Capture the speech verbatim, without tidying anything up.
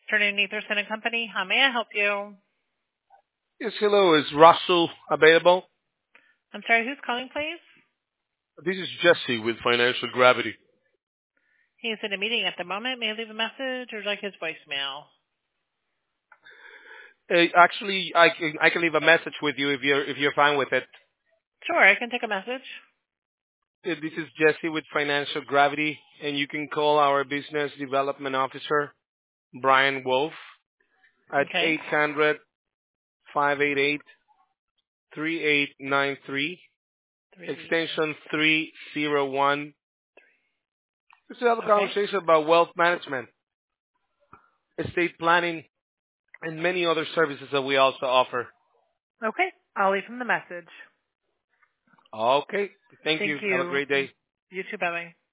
Turning Nathan and Company. How may I help you? Yes, hello. Is Russell available? I'm sorry, who's calling, please? This is Jesse with Financial Gravity. He's in a meeting at the moment. May I leave a message or like his voicemail? Uh, actually, I can I can leave a message with you if you're if you're fine with it. Sure, I can take a message. Uh, This is Jesse with Financial Gravity, and you can call our Business Development Officer, Brian Wolf, at Okay. eight hundred, five eight eight, three eight nine three, Three. extension three zero one. Just to have a Okay. conversation about wealth management, estate planning, and many other services that we also offer. Okay. I'll leave him the message. Okay. Thank Thank you. Have a you. great day. You too. Bye bye.